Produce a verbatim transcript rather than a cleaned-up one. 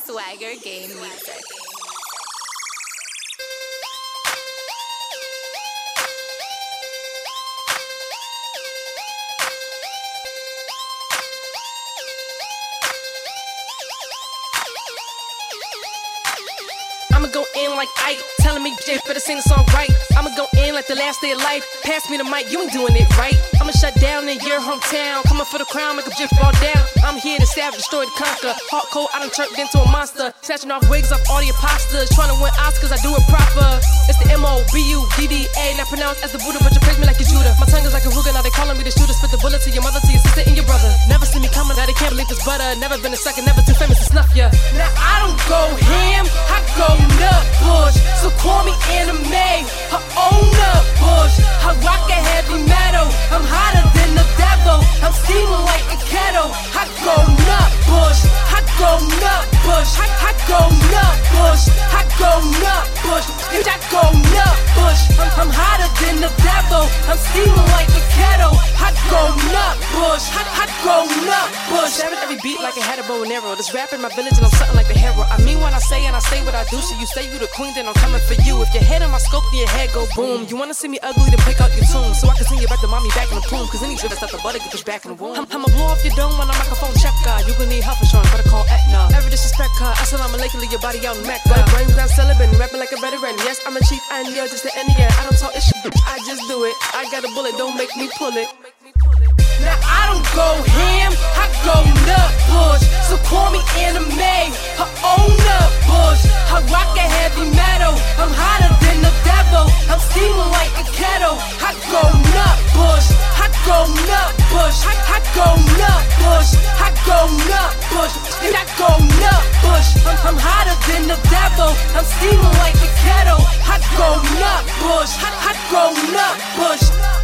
Swagger Game Music. I'ma go in like Ike, telling me Jay better sing the song right. I'ma go in like the last day of life. Pass me the mic, you ain't doing it right. I'ma shut down in your hometown, coming for the crown, make a Jay fall down. I'm here to stab, destroy, to conquer. Hard cold, I done turned into a monster. Snatching off wigs off all the imposters, trying to win Oscars, I do it proper. It's the M O B U D D A, not pronounced as the Buddha, but you praise me like a Judah. My tongue is like a Ruger, now they calling me the shooter. Spit the bullet to your mother, to your sister, and your brother. Never see me coming, now they can't believe it's butter. Never been a second, never too famous to snuff ya. Now I don't go ham, I go nut bush. So call me anime, her own nut bush. I rock a heavy metal, I'm hotter than the devil. I'm steaming like a kettle. I go nut bush, I go nut bush, I, I go nut bush, I go nut bush, bitch I go nut bush. I'm, I'm hotter than the devil, I'm steaming like a kettle. I go nut bush, I, I go nut bush. Staring every beat like I had a bow and arrow. This rap in my village and I'm something like the hero. I mean what I say and I say what I do. So you say you the queen, then I'm coming for you. If your head in my scope, then your head go boom. You wanna see me ugly, then pick out your tune, so I can sing you back to mommy back in the poom. Cause any drip stuff the butter get pushed back in the womb. I'm, I'ma blow off your dome on a microphone checker. You gon' need health insurance, better call Aetna. Every disrespect her, assalamu alaikum, leave your body out in Mecca. Brains down celibate, rapping like a veteran. Yes, I'm a chief and you're just the Indian. I don't talk issue, I just do it. I got a bullet, don't make me pull it. Now I don't go ham, I go nut bush. So call me anime, her own nut bush. I rock a heavy metal, I'm hotter than the devil. I'm steaming like a kettle. I go nut bush, I go nut bush, I, I go nut bush, I go nut bush, and I go nut bush. I'm, I'm hotter than the devil, I'm steaming like a kettle. I go nut bush, I, I go nut bush.